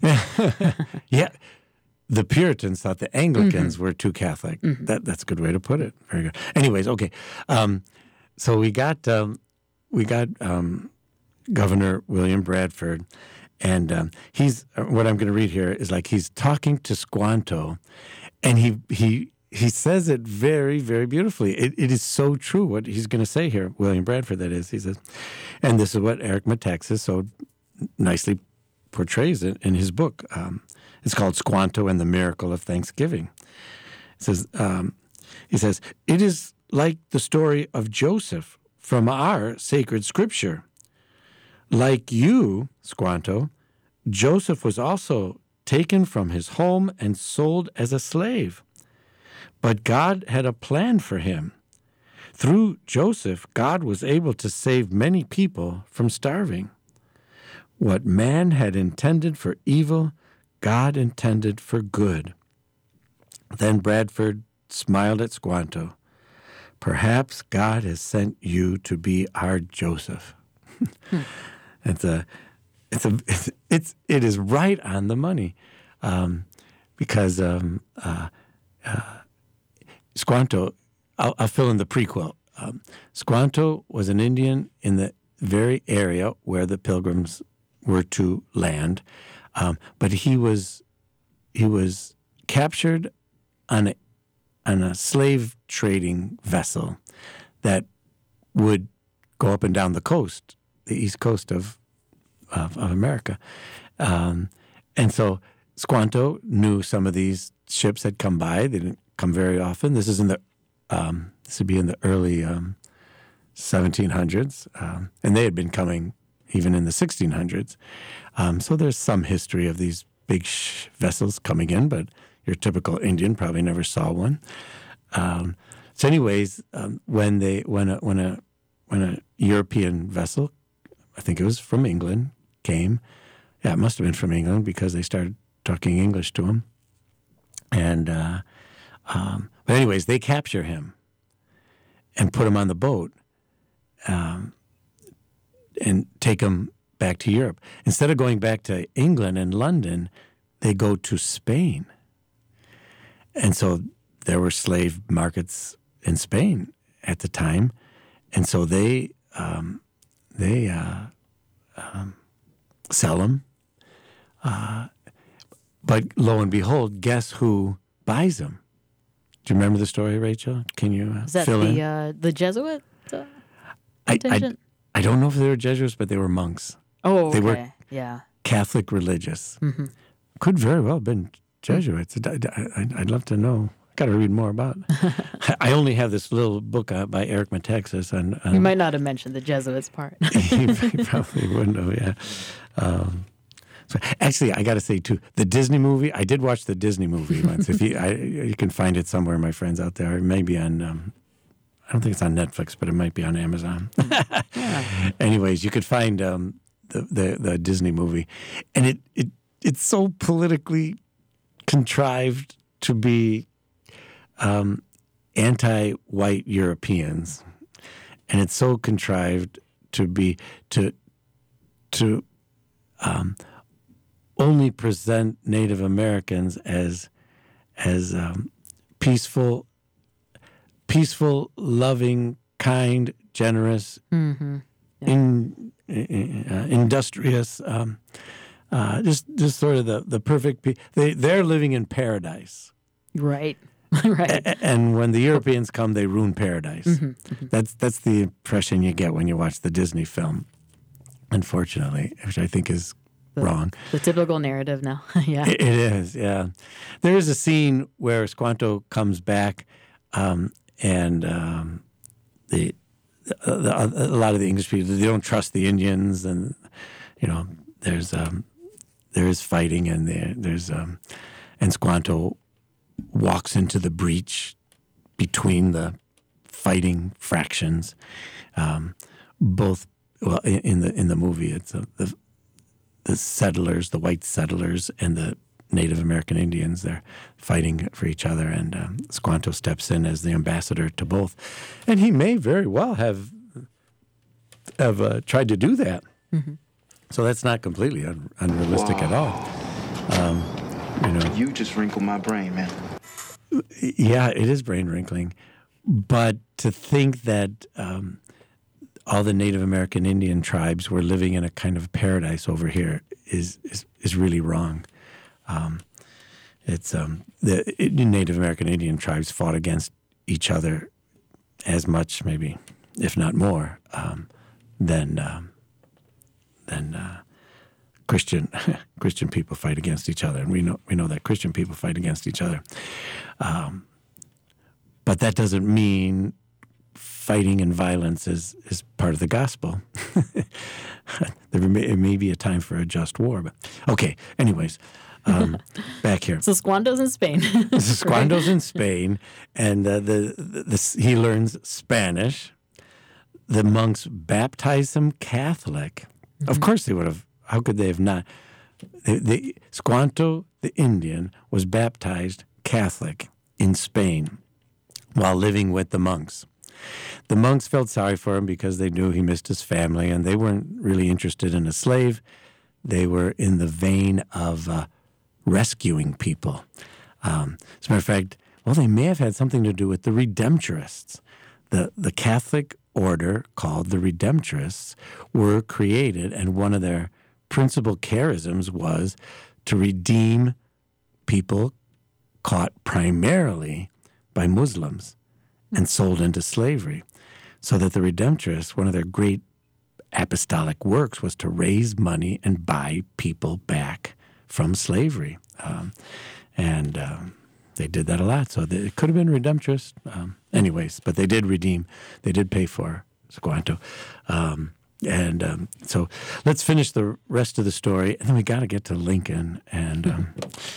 Yeah. The Puritans thought the Anglicans mm-hmm. were too Catholic. Mm-hmm. That That's a good way to put it. Very good. Anyways, okay. Um, so we got um, we got um, Governor William Bradford, and um, he's what I'm going to read here is like he's talking to Squanto, and he he he says it very, very beautifully. It, it is so true what he's going to say here, William Bradford, that is. He says, and this is what Eric Metaxas so nicely portrays it in his book. Um, it's called Squanto and the Miracle of Thanksgiving. It says, um, he says, it is like the story of Joseph from our sacred scripture. Like you, Squanto, Joseph was also taken from his home and sold as a slave. But God had a plan for him. Through Joseph, God was able to save many people from starving. What man had intended for evil, God intended for good. Then Bradford smiled at Squanto. Perhaps God has sent you to be our Joseph. hmm. It's a, it's a, it's, it's, it is right on the money, um, because um, uh, uh, Squanto. I'll, I'll fill in the prequel. Um, Squanto was an Indian in the very area where the Pilgrims were to land, um, but he was he was captured on a on a slave trading vessel that would go up and down the coast, the east coast of of, of America, um, and so Squanto knew some of these ships had come by. They didn't come very often. This is in the um, this would be in the early um, seventeen hundreds, um, and they had been coming even in the sixteen hundreds. Um, so there's some history of these big sh- vessels coming in, but your typical Indian probably never saw one. Um, so, anyways, um, when they when a when a when a European vessel, I think it was from England, came, yeah, it must have been from England because they started talking English to him, and uh, um, but anyways, they capture him and put him on the boat. Um, and take them back to Europe. Instead of going back to England and London, they go to Spain. And so there were slave markets in Spain at the time. And so they um, they uh, um, sell them. Uh, but lo and behold, guess who buys them? Do you remember the story, Rachel? Can you uh, Is that fill the, in? Uh, the Jesuit uh, I, contingent? I, I don't know if they were Jesuits, but they were monks. Oh, okay. They were yeah. Catholic religious. Mm-hmm. Could very well have been Jesuits. I, I, I'd love to know. I got to read more about it. I only have this little book uh, by Eric Metaxas. On, um, You might not have mentioned the Jesuits part. he, he probably wouldn't have, yeah. Um, so actually, I got to say, too, the Disney movie, I did watch the Disney movie once. If you, I, you can find it somewhere, my friends out there. It may be on... Um, I don't think it's on Netflix, but it might be on Amazon. Yeah. Anyways, you could find um, the, the the Disney movie, and it, it it's so politically contrived to be um, anti-white Europeans, and it's so contrived to be to to um, only present Native Americans as as um, peaceful. Peaceful, loving, kind, generous, mm-hmm. yeah. in, uh, industrious, um, uh, just just sort of the, the perfect pe- they they're living in paradise, right, right. A- and when the Europeans come, they ruin paradise. Mm-hmm. Mm-hmm. That's that's the impression you get when you watch the Disney film. Unfortunately, which I think is the, wrong. The typical narrative now. Yeah, it, it is. Yeah, there is a scene where Squanto comes back. Um, And um, the, the a lot of the English people, they don't trust the Indians, and you know there's um, there is fighting, and there there's um, and Squanto walks into the breach between the fighting fractions. Um, both, well, in, in the in the movie, it's uh, the the settlers, the white settlers, and the Native American Indians. They're fighting for each other, and um, Squanto steps in as the ambassador to both, and he may very well have have uh, tried to do that. Mm-hmm. So that's not completely un- unrealistic wow. at all. Um, you know, you just wrinkled my brain, man. Yeah, it is brain wrinkling, but to think that um, all the Native American Indian tribes were living in a kind of paradise over here is is, is really wrong. Um, it's um, the it, Native American Indian tribes fought against each other as much, maybe, if not more, um, than um, than uh, Christian Christian people fight against each other, and we know we know that Christian people fight against each other. Um, but that doesn't mean fighting and violence is, is part of the gospel. There may, it may be a time for a just war, but okay. Anyways, um, back here. So Squanto's in Spain. Squanto's in Spain, and uh, the, the, the he learns Spanish. The monks baptize him Catholic. Mm-hmm. Of course, they would have. How could they have not? The, the Squanto, the Indian, was baptized Catholic in Spain while living with the monks. The monks felt sorry for him because they knew he missed his family, and they weren't really interested in a slave. They were in the vein of uh, rescuing people. Um, as a matter of fact, well, they may have had something to do with the Redemptorists. The, the Catholic order called the Redemptorists were created, and one of their principal charisms was to redeem people caught primarily by Muslims and sold into slavery. So that the Redemptorists, one of their great apostolic works was to raise money and buy people back from slavery. Um, and um, they did that a lot. So they, it could have been Redemptorists. Um, anyways, but they did redeem. They did pay for Squanto. Um, and um, so let's finish the rest of the story. And then we got to get to Lincoln. And um,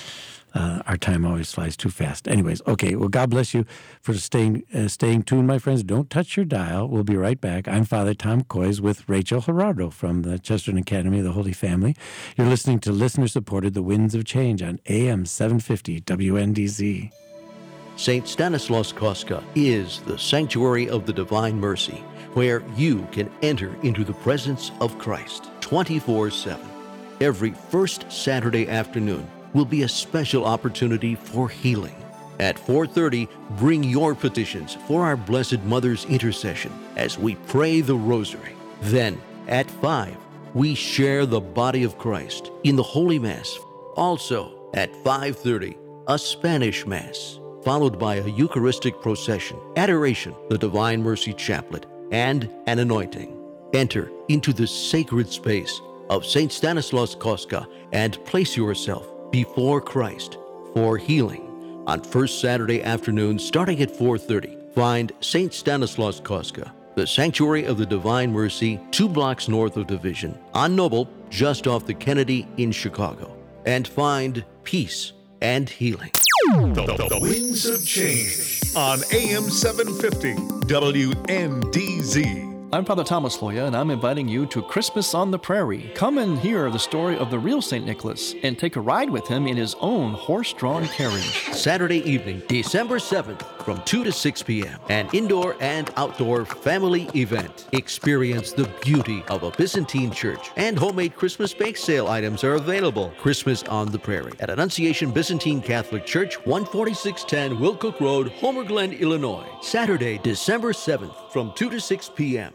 uh, our time always flies too fast. Anyways, okay. Well, God bless you for staying uh, staying tuned, my friends. Don't touch your dial. We'll be right back. I'm Father Tom Coys with Rachel Gerardo from the Chesterton Academy of the Holy Family. You're listening to listener-supported The Winds of Change on A M seven fifty W N D Z. Saint Stanislaus Kostka is the sanctuary of the Divine Mercy, where you can enter into the presence of Christ twenty-four seven. Every first Saturday afternoon will be a special opportunity for healing. At four thirty, bring your petitions for our Blessed Mother's intercession as we pray the Rosary. Then, at five, we share the body of Christ in the Holy Mass. Also, at five thirty, a Spanish Mass, followed by a Eucharistic procession, adoration, the Divine Mercy Chaplet, and an anointing. Enter into the sacred space of Saint Stanislaus Kostka and place yourself before Christ for healing. On first Saturday afternoon, starting at four thirty, find Saint Stanislaus Kostka, the Sanctuary of the Divine Mercy, two blocks north of Division, on Noble, just off the Kennedy in Chicago, and find peace and healing. The, the, the Winds of Change on A M seven fifty W N D Z. I'm Father Thomas Loya, and I'm inviting you to Christmas on the Prairie. Come and hear the story of the real Saint Nicholas and take a ride with him in his own horse-drawn carriage. Saturday evening, December seventh, from two to six p.m. An indoor and outdoor family event. Experience the beauty of a Byzantine church, and homemade Christmas bake sale items are available. Christmas on the Prairie at Annunciation Byzantine Catholic Church, one forty-six ten Wilcook Road, Homer Glen, Illinois. Saturday, December seventh, from two to six p.m.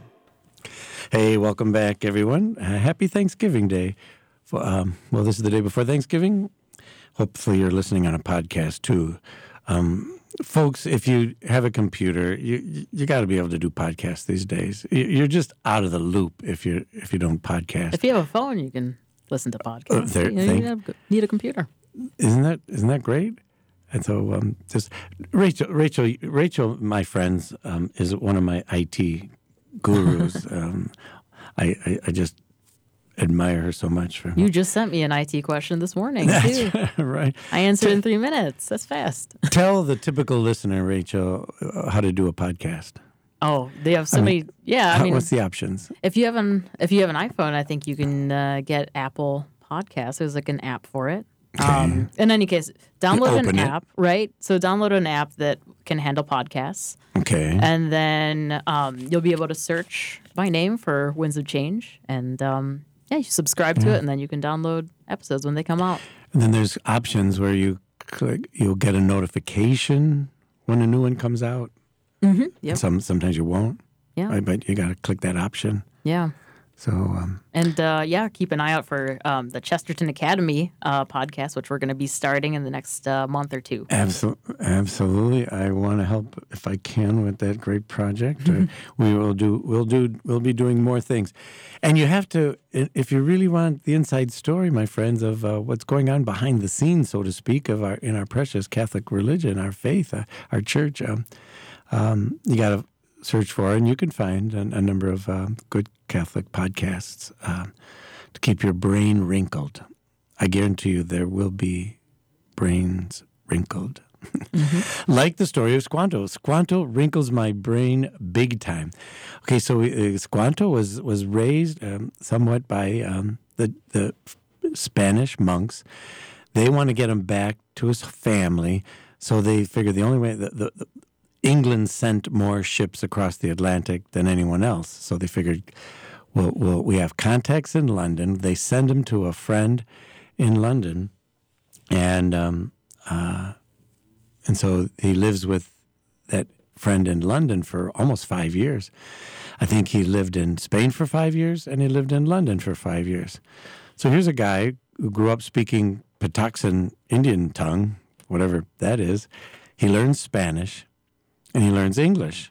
Hey, welcome back, everyone. Uh, happy Thanksgiving Day. For, um, well, this is the day before Thanksgiving. Hopefully you're listening on a podcast, too. Um, folks, if you have a computer, you you got to be able to do podcasts these days. You're just out of the loop if you if you don't podcast. If you have a phone, you can listen to podcasts. Uh, there, you, know, you have, need a computer. Isn't that isn't that great? And so, um, just Rachel, Rachel, Rachel, my friends, um, is one of my I T gurus. um, I, I, I just admire her so much for. You just sent me an I T question this morning, too. That's right. I answered in three minutes. That's fast. Tell the typical listener, Rachel, uh, how to do a podcast. Oh, they have so I many. mean, Yeah, I How- mean, what's the options? if you have an if you have an iPhone, I think you can uh, get Apple Podcasts. There's like an app for it. Um, in any case, download an Open it. app, right? So download an app that can handle podcasts, Okay. and then um, you'll be able to search by name for Winds of Change, and um, yeah, you subscribe to it, and then you can download episodes when they come out. And then there's options where you click, you'll get a notification when a new one comes out. Mm-hmm. Yep. Some sometimes you won't. Yeah. Right, but you got to click that option. Yeah. So um, And uh, yeah, keep an eye out for um, the Chesterton Academy uh, podcast, which we're going to be starting in the next uh, month or two. Absol- absolutely, I want to help if I can with that great project. Uh, we will do. We'll do. We'll be doing more things, and you have to. i- If you really want the inside story, my friends, of uh, what's going on behind the scenes, so to speak, of our in our precious Catholic religion, our faith, uh, our church, um, um, you got to search for, and you can find a, a number of um, good Catholic podcasts um, to keep your brain wrinkled. I guarantee you, there will be brains wrinkled. Like the story of Squanto. Squanto wrinkles my brain big time. Okay, so uh, Squanto was was raised um, somewhat by um, the the Spanish monks. They want to get him back to his family, so they figure the only way the, the, the England sent more ships across the Atlantic than anyone else. So they figured, well, well, we have contacts in London. They send him to a friend in London, and um, uh, and so he lives with that friend in London for almost five years. I think he lived in Spain for five years, and he lived in London for five years. So here's a guy who grew up speaking Patuxent Indian tongue, whatever that is. He learns Spanish, and he learns English.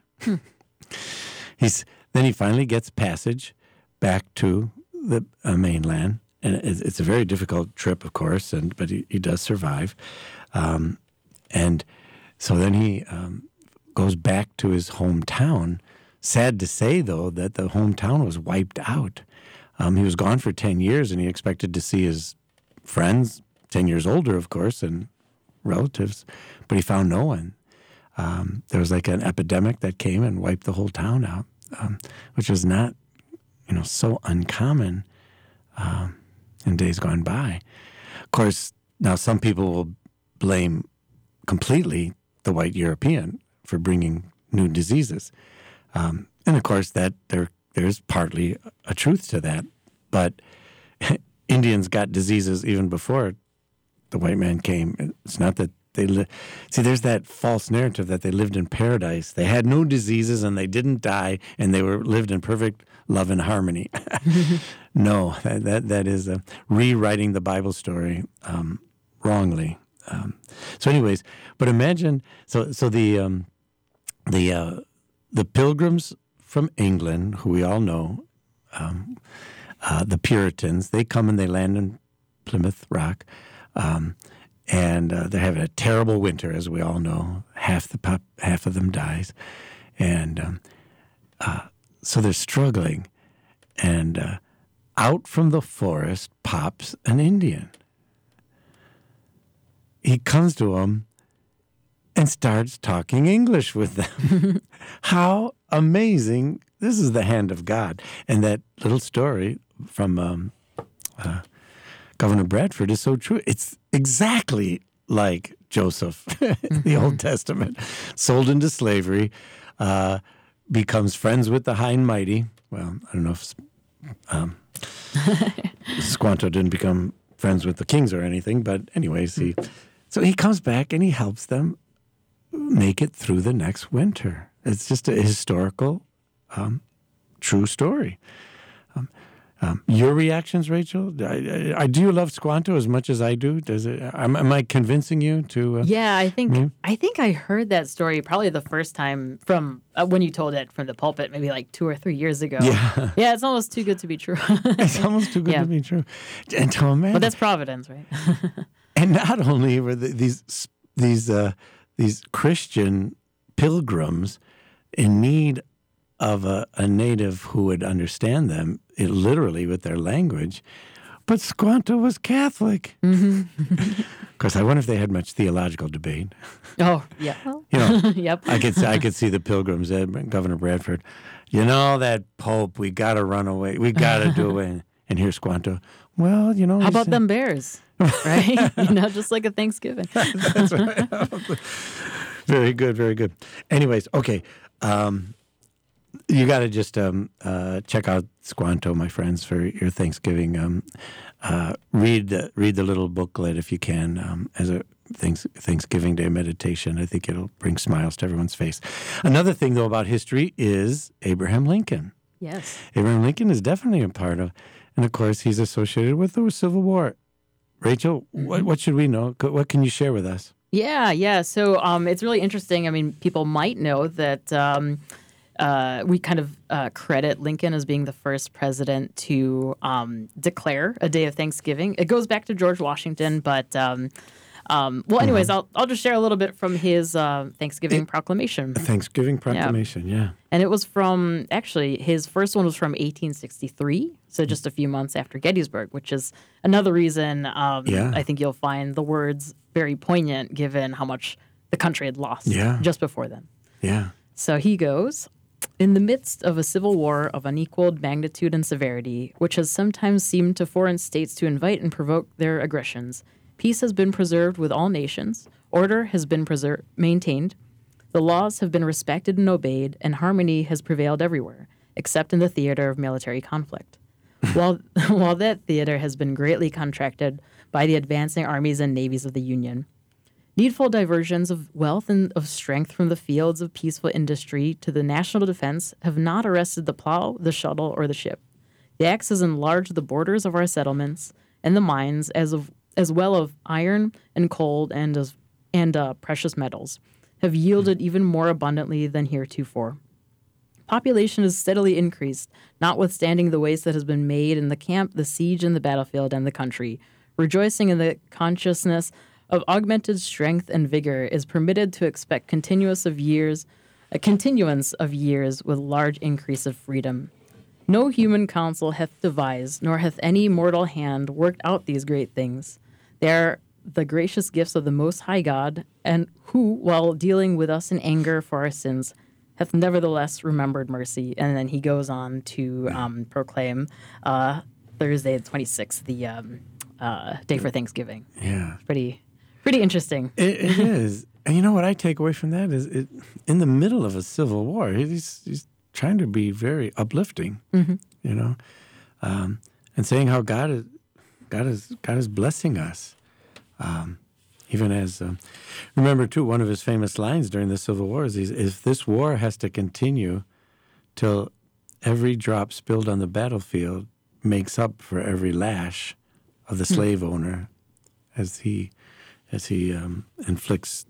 He's then he finally gets passage back to the uh, mainland, and it's, it's a very difficult trip, of course, and but he, he does survive. Um, and so then he um, goes back to his hometown. Sad to say, though, that the hometown was wiped out. Um, he was gone for ten years, and he expected to see his friends, ten years older, of course, and relatives, but he found no one. Um, there was like an epidemic that came and wiped the whole town out, um, which was not, you know, so uncommon um, in days gone by. Of course, now some people will blame completely the white European for bringing new diseases. Um, and of course, that there there's partly a truth to that. But Indians got diseases even before the white man came. It's not that they li- see. There's that false narrative that they lived in paradise. They had no diseases and they didn't die, and they were lived in perfect love and harmony. No, that that, that is uh, rewriting the Bible story um, wrongly. Um, so, anyways, but imagine so so the um, the uh, the Pilgrims from England, who we all know, um, uh, the Puritans, they come and they land in Plymouth Rock. Um, and uh, they're having a terrible winter, as we all know. Half the pop, half of them dies, and um, uh, so they're struggling. And uh, out from the forest pops an Indian. He comes to them and starts talking English with them. How amazing! This is the hand of God. And that little story from Um, uh, Governor Bradford is so true. It's exactly like Joseph, the Old Testament, sold into slavery, uh, becomes friends with the high and mighty. Well, I don't know if um, Squanto didn't become friends with the kings or anything, but anyways, he so he comes back and he helps them make it through the next winter. It's just a historical, um, true story. Um, Um, your reactions, Rachel? I, I, do you love Squanto as much as I do? Does it? Am, am I convincing you to? Uh, Yeah, I think me? I think I heard that story probably the first time from uh, when you told it from the pulpit, maybe like two or three years ago. Yeah. Yeah, it's almost too good to be true. It's almost too good Yeah. to be true. And to imagine. But that's Providence, right? And not only were the, these these uh, these Christian pilgrims in need of a, a native who would understand them, it, literally with their language. But Squanto was Catholic. Mm-hmm. Of course, I wonder if they had much theological debate. Oh, yeah. Well, You know, yep. I could I could see the Pilgrims, uh, Governor Bradford. You know, that Pope, we got to run away. We got to do it. And here's Squanto. Well, you know. How he's- about them bears? Right? You know, just like a Thanksgiving. That's right. Very good, very good. Anyways, okay. Um, you got to just um, uh, check out Squanto, my friends, for your Thanksgiving. Um, uh, read the, read the little booklet if you can um, as a thanks, Thanksgiving Day meditation. I think it'll bring smiles to everyone's face. Another thing, though, about history is Abraham Lincoln. Yes. Abraham Lincoln is definitely a part of, and of course, he's associated with the Civil War. Rachel, what, what should we know? What can you share with us? Yeah, yeah. So um, it's really interesting. I mean, people might know that um, uh, we kind of uh, credit Lincoln as being the first president to um, declare a day of Thanksgiving. It goes back to George Washington, but um, um, well, anyways, I'll I'll just share a little bit from his uh, Thanksgiving proclamation. Thanksgiving proclamation, yeah. And it was from, actually, his first one was from eighteen sixty-three, so just a few months after Gettysburg, which is another reason um, Yeah. I think you'll find the words very poignant given how much the country had lost Yeah. just before then. Yeah. So he goes, in the midst of a civil war of unequaled magnitude and severity, which has sometimes seemed to foreign states to invite and provoke their aggressions, peace has been preserved with all nations, order has been preser- maintained, the laws have been respected and obeyed, and harmony has prevailed everywhere, except in the theater of military conflict. while, while that theater has been greatly contracted by the advancing armies and navies of the Union, needful diversions of wealth and of strength from the fields of peaceful industry to the national defense have not arrested the plow, the shuttle, or the ship. The axe has enlarged the borders of our settlements and the mines, as of as well of iron and coal and as and uh, precious metals, have yielded even more abundantly than heretofore. Population has steadily increased, notwithstanding the waste that has been made in the camp, the siege, and the battlefield, and the country. Rejoicing in the consciousness of augmented strength and vigor is permitted to expect continuous of years, a continuance of years with large increase of freedom. No human counsel hath devised, nor hath any mortal hand worked out these great things. They are the gracious gifts of the Most High God, and who, while dealing with us in anger for our sins, hath nevertheless remembered mercy. And then he goes on to um, proclaim uh, Thursday the twenty-sixth, the um, uh, day for Thanksgiving. Yeah. Pretty, pretty interesting. It, it is. And you know what I take away from that is it, in the middle of a civil war, he's, he's trying to be very uplifting, Mm-hmm. you know, um, and saying how God is, God is, God is blessing us. Um, even as, um, remember too, one of his famous lines during the Civil War is, if this war has to continue till every drop spilled on the battlefield makes up for every lash of the slave owner as he, as he um, inflicts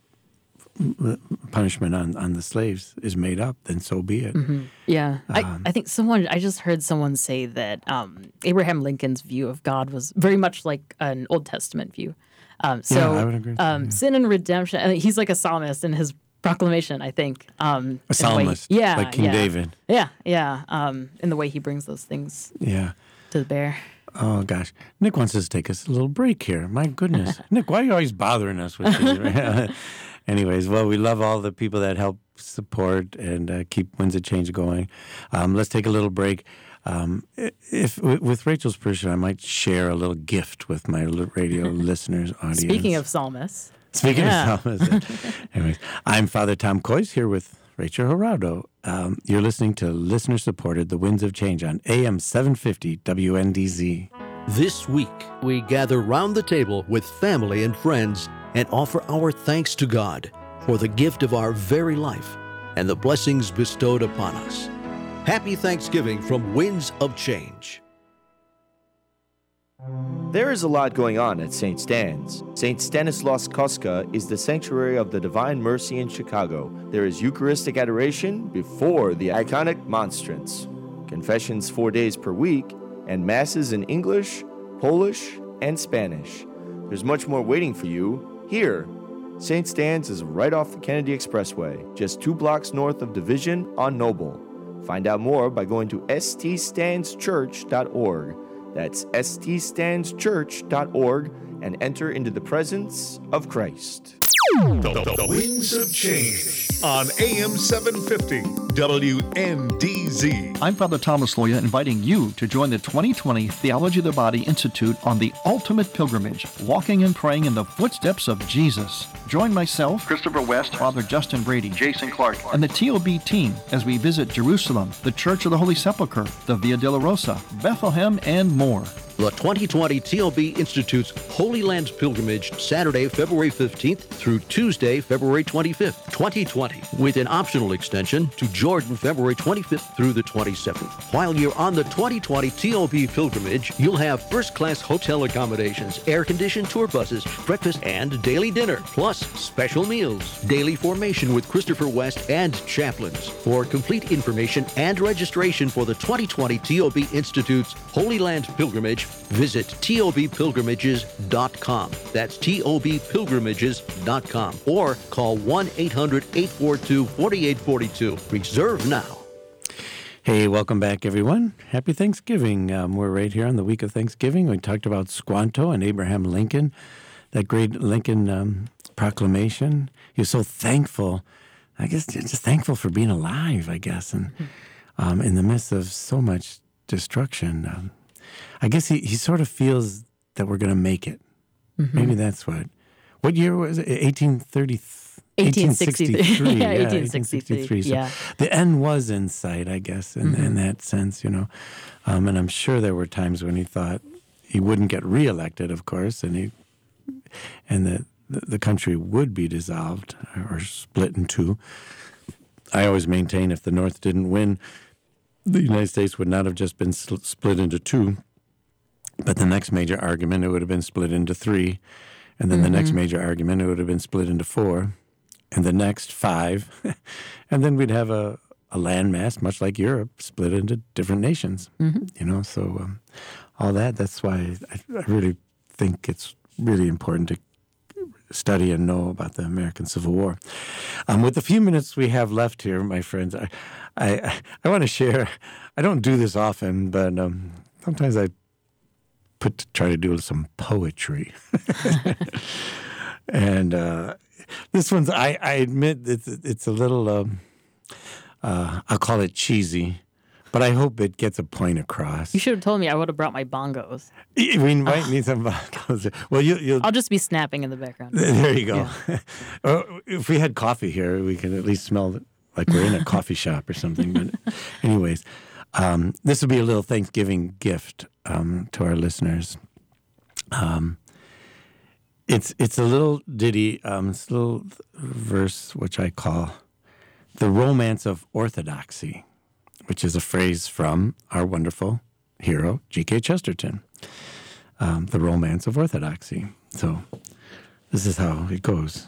punishment on, on the slaves is made up, then so be it. Mm-hmm. Yeah. I, I think someone, I just heard someone say that um, Abraham Lincoln's view of God was very much like an Old Testament view. Um, so Yeah, I would agree with that, um, yeah. sin and redemption, I mean, he's like a psalmist in his proclamation, I think. Um, in the way- Psalmist, yeah. like King yeah. David. Yeah, yeah. Um, in the way he brings those things Yeah. to bear. Oh, gosh. Nick wants us to take us a little break here. My goodness. Nick, why are you always bothering us with these? Anyways, well, we love all the people that help support and uh, keep Winds of Change going. Um, let's take a little break. Um, if with Rachel's permission, I might share a little gift with my li- radio listeners audience. Speaking of psalmists. Speaking Yeah. of psalmists. Anyways, I'm Father Tom Coyce here with Rachel Gerardo. Um, you're listening to listener-supported The Winds of Change on A M seven fifty W N D Z. This week, we gather round the table with family and friends and offer our thanks to God for the gift of our very life and the blessings bestowed upon us. Happy Thanksgiving from Winds of Change. There is a lot going on at Saint Stan's. Saint Stanislaus Kostka is the sanctuary of the Divine Mercy in Chicago. There is Eucharistic adoration before the iconic monstrance, confessions four days per week, and masses in English, Polish, and Spanish. There's much more waiting for you here. Saint Stan's is right off the Kennedy Expressway, just two blocks north of Division on Noble. Find out more by going to s t stands church dot org. That's s t stands church dot org and enter into the presence of Christ. The, the, the Wings of Change on A M seven fifty W N D Z. I'm Father Thomas Loya, inviting you to join the twenty twenty Theology of the Body Institute on the ultimate pilgrimage, walking and praying in the footsteps of Jesus. Join myself, Christopher West, Father Justin Brady, Jason Clark, and the T O B team as we visit Jerusalem, the Church of the Holy Sepulchre, the Via Dolorosa, Bethlehem, and more. The twenty twenty T O B Institute's Holy Land Pilgrimage, Saturday, February fifteenth through Tuesday, February twenty-fifth, twenty twenty, with an optional extension to Jordan, February twenty-fifth through the twenty-seventh. While you're on the twenty twenty T O B Pilgrimage, you'll have first-class hotel accommodations, air-conditioned tour buses, breakfast and daily dinner, plus special meals, daily formation with Christopher West and chaplains. For complete information and registration for the twenty twenty T O B Institute's Holy Land Pilgrimage, visit T O B pilgrimages dot com. That's T O B pilgrimages dot com. Or call one eight hundred eight four two four eight four two. Reserve now. Hey, welcome back, everyone. Happy Thanksgiving. Um, we're right here on the week of Thanksgiving. We talked about Squanto and Abraham Lincoln, that great Lincoln um, proclamation. He was so thankful, I guess, just thankful for being alive, I guess, and um, in the midst of so much destruction. Um, I guess he, he sort of feels that we're going to make it. Mm-hmm. Maybe that's what. What year was it? eighteen thirty eighteen sixty-three. yeah, yeah, eighteen sixty-three. So yeah. The end was in sight, I guess, in, mm-hmm. in that sense, you know. Um, and I'm sure there were times when he thought he wouldn't get reelected, of course, and he and the, the, the country would be dissolved or split in two. I always maintain if the North didn't win, the United States would not have just been sl- split into two, but the next major argument, it would have been split into three. And then mm-hmm. the next major argument, it would have been split into four. And the next five. And then we'd have a, a landmass, much like Europe, split into different nations. Mm-hmm. You know, so um, all that, that's why I, I really think it's really important to study and know about the American Civil War. Um, with the few minutes we have left here, my friends, I I, I want to share, I don't do this often, but um, sometimes I put try to do some poetry. And uh, this one's, I, I admit, it's, it's a little, um, uh, I'll call it cheesy, but I hope it gets a point across. You should have told me. I would have brought my bongos. We might need some bongos. Well, you, you'll... I'll just be snapping in the background. There you go. Yeah. If we had coffee here, we could at least smell like we're in a coffee shop or something. But anyways, um, this will be a little Thanksgiving gift um, to our listeners. Um, it's it's a little ditty, um, it's a little verse which I call the Romance of Orthodoxy, which is a phrase from our wonderful hero, G K Chesterton, um, the Romance of Orthodoxy. So this is how it goes.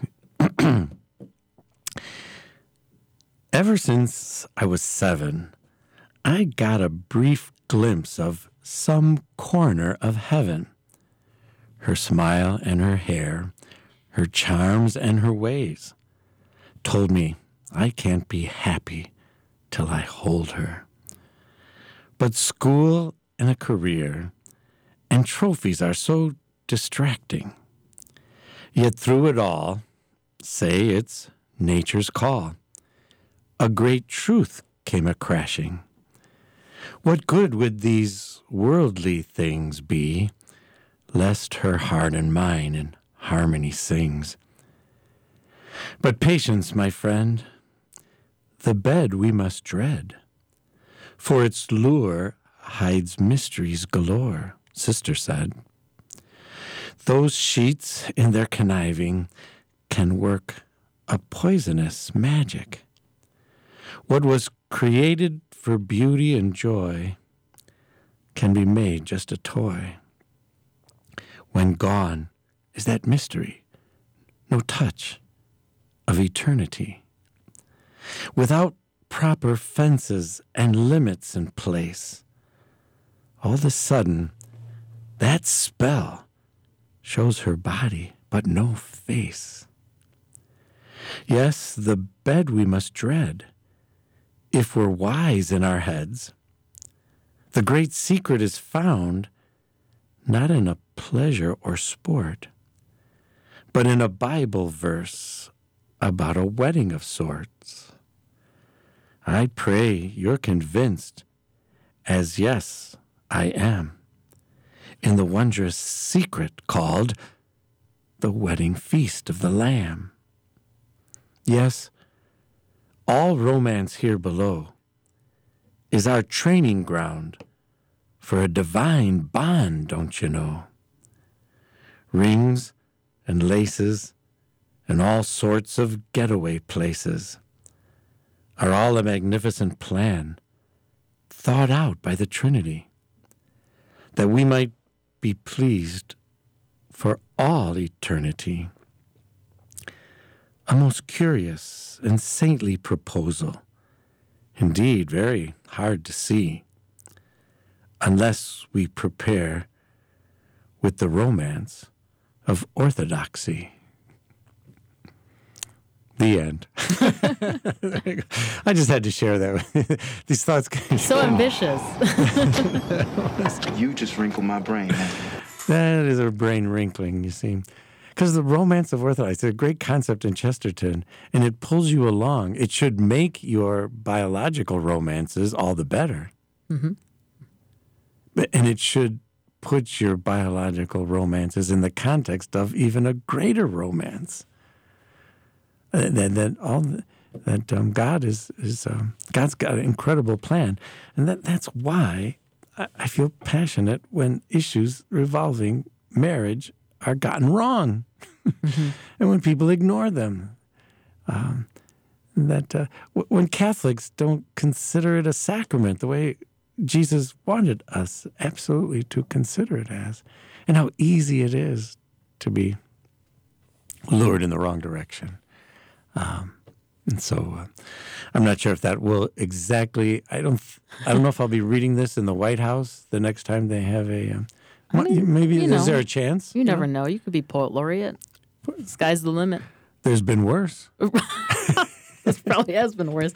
Ever since I was seven, I got a brief glimpse of some corner of heaven. Her smile and her hair, her charms and her ways, told me I can't be happy till I hold her. But school and a career and trophies are so distracting. Yet through it all, say it's nature's call. A great truth came a-crashing. What good would these worldly things be, lest her heart and mine in harmony sings? But patience, my friend, the bed we must dread, for its lure hides mysteries galore, Sister said. Those sheets in their conniving can work a poisonous magic. What was created for beauty and joy can be made just a toy. When gone is that mystery, no touch of eternity. Without proper fences and limits in place, all of a sudden, that spell shows her body but no face. Yes, the bed we must dread if we're wise in our heads, the great secret is found not in a pleasure or sport, but in a Bible verse about a wedding of sorts. I pray you're convinced, as yes, I am, in the wondrous secret called the wedding feast of the Lamb. Yes, all romance here below is our training ground for a divine bond, don't you know? Rings and laces and all sorts of getaway places are all a magnificent plan thought out by the Trinity, that we might be pleased for all eternity. A most curious and saintly proposal, indeed very hard to see, unless we prepare with the romance of orthodoxy. The end. I just had to share that with these thoughts. So ambitious. You just wrinkled my brain. That is a brain wrinkling, you see. Because the romance of orthodoxy is a great concept in Chesterton, and it pulls you along. It should make your biological romances all the better. Mm-hmm. And it should put your biological romances in the context of even a greater romance. Uh, that that all that um, God is is um, God's got an incredible plan, and that that's why I, I feel passionate when issues revolving marriage are gotten wrong, mm-hmm. and when people ignore them. Um, that uh, w- when Catholics don't consider it a sacrament the way Jesus wanted us absolutely to consider it as, and how easy it is to be lured in the wrong direction. Um, and so uh, I'm not sure if that will exactly, I don't I don't know if I'll be reading this in the White House the next time they have a, um, I mean, maybe, you is know, there a chance? You never know. You could be poet laureate. Sky's the limit. There's been worse. This probably has been worse.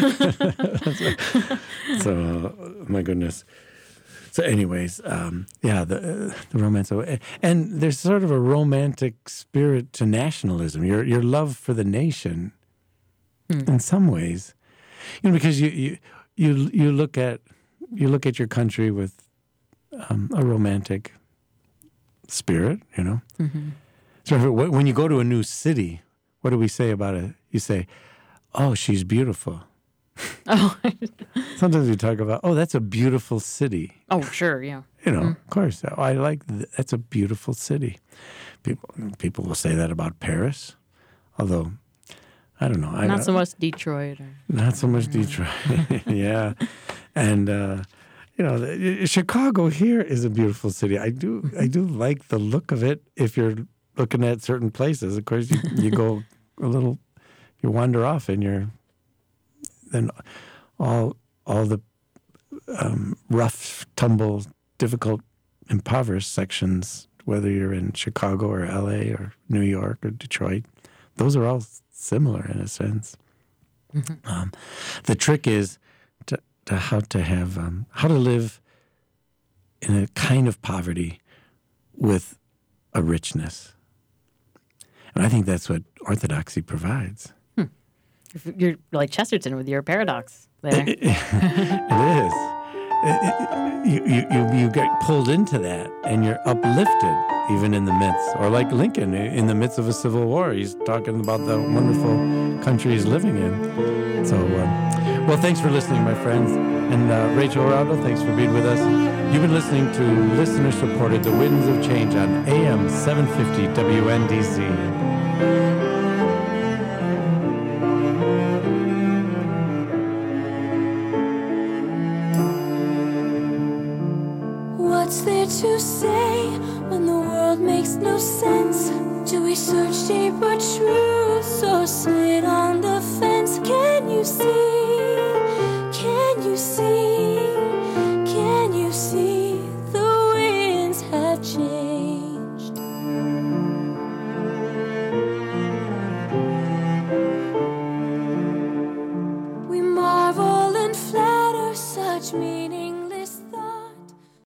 So, uh, my goodness. So anyways, um, yeah, the, uh, the romance. Of, and there's sort of a romantic spirit to nationalism, your your love for the nation hmm. in some ways. You know, because you, you, you, you, look, at, you look at your country with um, a romantic spirit, you know. Mm-hmm. So when you go to a new city, what do we say about it? You say, oh, she's beautiful. Oh. Sometimes we talk about, oh, that's a beautiful city. Oh, sure, yeah. You know, mm. of course. I like th- that's a beautiful city. People people will say that about Paris, although I don't know. Not I, so much Detroit. Or, not so much Detroit. Yeah, and uh, you know, the, Chicago here is a beautiful city. I do mm-hmm. I do like the look of it. If you're looking at certain places, of course, you, you go a little, you wander off, and you're then all all the um, rough, tumble, difficult, impoverished sections, whether you're in Chicago or L A or New York or Detroit, those are all similar in a sense. Mm-hmm. Um, the trick is to, to how to have um, how to live in a kind of poverty with a richness, and I think that's what Orthodoxy provides. You're like Chesterton with your paradox there. It, it, it is. It, it, you, you, you get pulled into that, and you're uplifted even in the midst. Or like Lincoln, in the midst of a civil war, he's talking about the wonderful country he's living in. So, um, well, thanks for listening, my friends. And uh, Rachel Araldo, thanks for being with us. You've been listening to listener-supported The Winds of Change on A M seven fifty W N D Z. What's there to say when the world makes no sense? Do we search deeper truths or sit on the fence?